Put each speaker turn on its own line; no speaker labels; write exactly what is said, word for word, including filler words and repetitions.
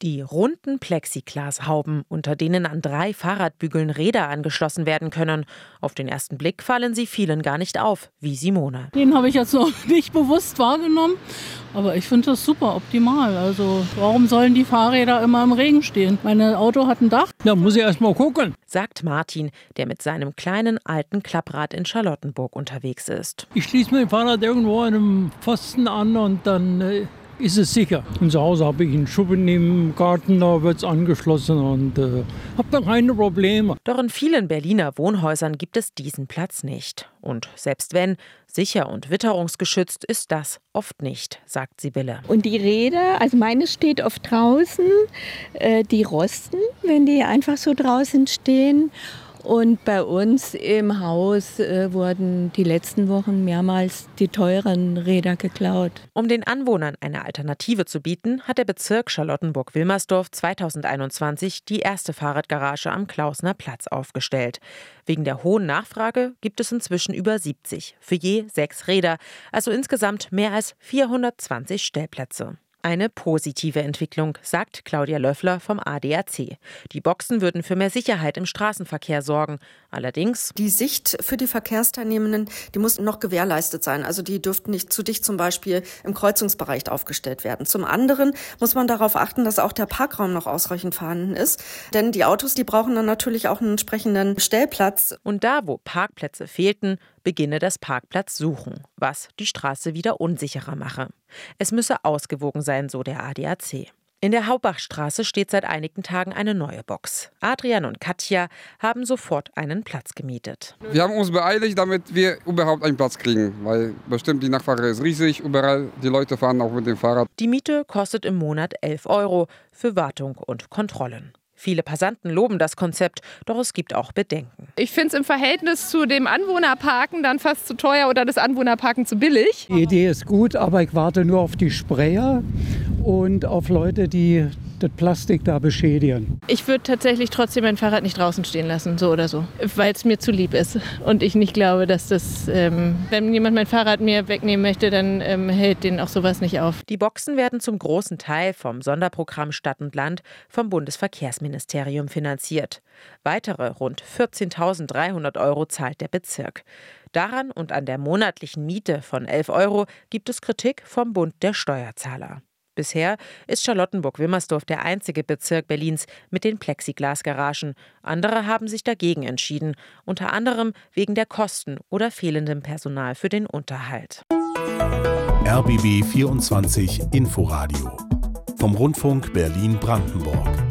Die runden Plexiglashauben, unter denen an drei Fahrradbügeln Räder angeschlossen werden können. Auf den ersten Blick fallen sie vielen gar nicht auf, wie Simone.
Den habe ich jetzt noch nicht bewusst wahrgenommen, aber ich finde das super optimal. Also warum sollen die Fahrräder immer im Regen stehen? Mein Auto hat ein Dach.
Da muss ich erst mal gucken,
sagt Martin, der mit seinem kleinen alten Klapprad in Charlottenburg unterwegs ist.
Ich schließe mein Fahrrad irgendwo an einem Pfosten an und dann äh, ist es sicher. Und zu Hause habe ich einen Schuppen im Garten, da wird es angeschlossen und äh, habe da keine Probleme.
Doch in vielen Berliner Wohnhäusern gibt es diesen Platz nicht. Und selbst wenn, sicher und witterungsgeschützt ist das oft nicht, sagt Sibylle.
Und die Räder, also meine steht oft draußen, äh, die rosten, wenn die einfach so draußen stehen. Und bei uns im Haus äh, wurden die letzten Wochen mehrmals die teuren Räder geklaut.
Um den Anwohnern eine Alternative zu bieten, hat der Bezirk Charlottenburg-Wilmersdorf zweitausendeinundzwanzig die erste Fahrradgarage am Klausner Platz aufgestellt. Wegen der hohen Nachfrage gibt es inzwischen über siebzig, für je sechs Räder, also insgesamt mehr als vierhundertzwanzig Stellplätze. Eine positive Entwicklung, sagt Claudia Löffler vom A D A C. Die Boxen würden für mehr Sicherheit im Straßenverkehr sorgen. Allerdings,
die Sicht für die Verkehrsteilnehmenden, die muss noch gewährleistet sein. Also die dürften nicht zu dicht zum Beispiel im Kreuzungsbereich aufgestellt werden. Zum anderen muss man darauf achten, dass auch der Parkraum noch ausreichend vorhanden ist. Denn die Autos, die brauchen dann natürlich auch einen entsprechenden Stellplatz.
Und da, wo Parkplätze fehlten, beginne das Parkplatzsuchen, was die Straße wieder unsicherer mache. Es müsse ausgewogen sein, so der A D A C. In der Haubachstraße steht seit einigen Tagen eine neue Box. Adrian und Katja haben sofort einen Platz gemietet.
Wir haben uns beeiligt, damit wir überhaupt einen Platz kriegen, weil bestimmt die Nachfrage ist riesig, überall die Leute fahren auch mit dem Fahrrad.
Die Miete kostet im Monat elf Euro für Wartung und Kontrollen. Viele Passanten loben das Konzept, doch es gibt auch Bedenken.
Ich finde es im Verhältnis zu dem Anwohnerparken dann fast zu teuer oder das Anwohnerparken zu billig.
Die Idee ist gut, aber ich warte nur auf die Sprayer und auf Leute, die das Plastik da beschädigen.
Ich würde tatsächlich trotzdem mein Fahrrad nicht draußen stehen lassen, so oder so, weil es mir zu lieb ist. Und ich nicht glaube, dass das, ähm, wenn jemand mein Fahrrad mir wegnehmen möchte, dann ähm, hält den auch sowas nicht auf.
Die Boxen werden zum großen Teil vom Sonderprogramm Stadt und Land vom Bundesverkehrsministerium finanziert. Weitere rund vierzehntausenddreihundert Euro zahlt der Bezirk. Daran und an der monatlichen Miete von elf Euro gibt es Kritik vom Bund der Steuerzahler. Bisher ist Charlottenburg-Wilmersdorf der einzige Bezirk Berlins mit den Plexiglasgaragen. Andere haben sich dagegen entschieden, unter anderem wegen der Kosten oder fehlendem Personal für den Unterhalt.
R B B vierundzwanzig Inforadio vom Rundfunk Berlin-Brandenburg.